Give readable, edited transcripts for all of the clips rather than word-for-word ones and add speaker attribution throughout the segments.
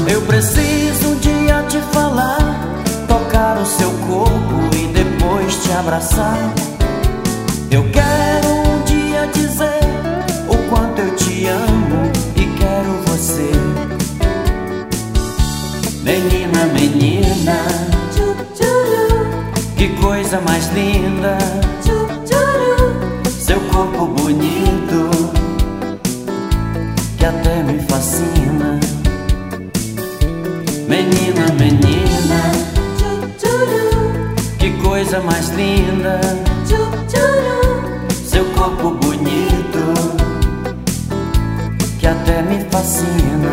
Speaker 1: Eu preciso um dia te falar, tocar o seu corpo e depois te abraçar. Eu quero um dia dizer o quanto eu te amo e quero você. Menina, menina, que coisa mais linda, seu corpo bonito, que até me fascina. Menina, menina, que coisa mais linda, seu corpo bonito, que até me fascina.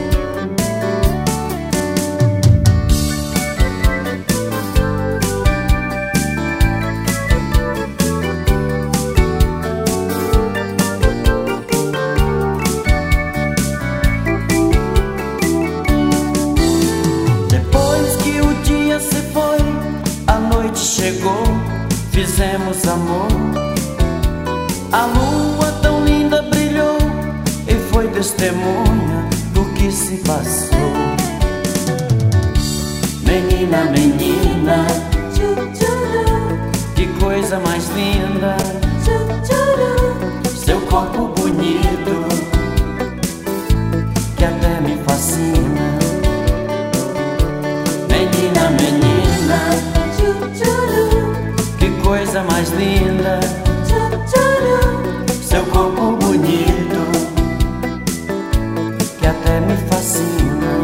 Speaker 1: Chegou, fizemos amor. A lua tão linda brilhou e foi testemunha do que se passou. Menina, menina, que coisa mais linda, seu corpo bonito, que até me fascina. Menina, menina, que coisa mais linda, seu corpo bonito, que até me fascina.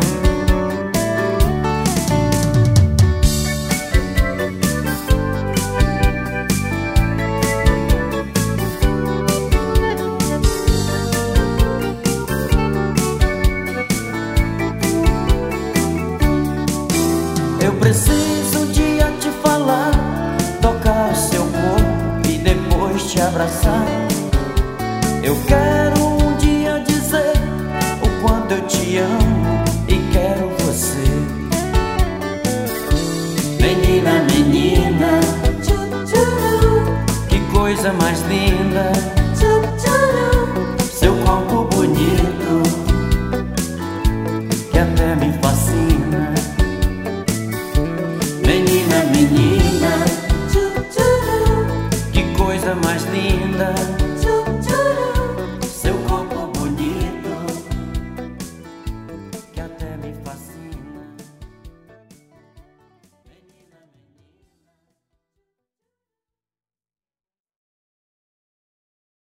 Speaker 1: Eu preciso um dia te falar, tocar o seu corpo e depois te abraçar. Eu quero um dia dizer o quanto eu te amo e quero você. Menina, menina, que coisa mais linda, seu corpo bonito, que até me fascina. Menina, menina, que coisa mais linda,